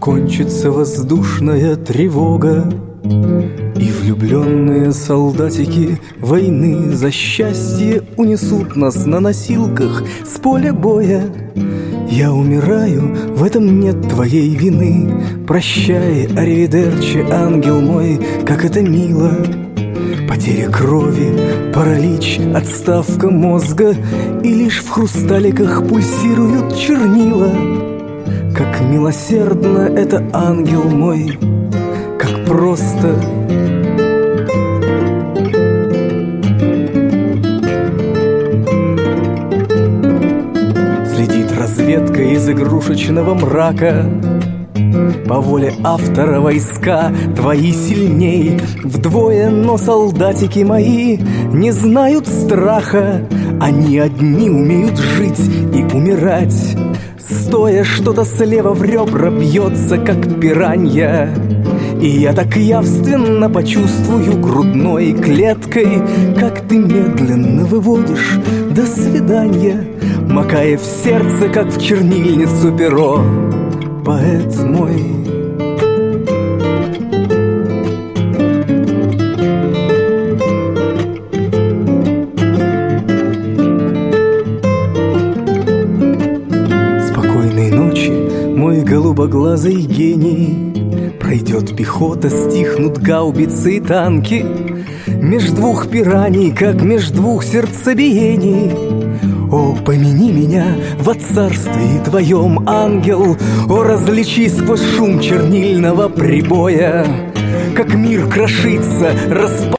кончится воздушная тревога, и влюбленные солдатики войны за счастье унесут нас на носилках с поля боя. Я умираю, в этом нет твоей вины. Прощай, аривидерчи, ангел мой, как это мило. Потеря крови, паралич, отставка мозга, и лишь в хрусталиках пульсируют чернила. Как милосердно это, ангел мой, как просто. Следит разведка из игрушечного мрака. По воле автора войска твои сильней вдвое, но солдатики мои не знают страха. Они одни умеют жить и умирать. Стоя, что-то слева в ребра бьется, как пиранья. И я так явственно почувствую грудной клеткой, как ты медленно выводишь «до свидания», макая в сердце, как в чернильницу, перо. Поэт мой. Спокойной ночи, мой голубоглазый гений. Пройдет пехота, стихнут гаубицы и танки. Меж двух пираний, как меж двух сердцебиений. О, помяни меня во царстве твоем, ангел. О, различи сквозь шум чернильного прибоя, как мир крошится,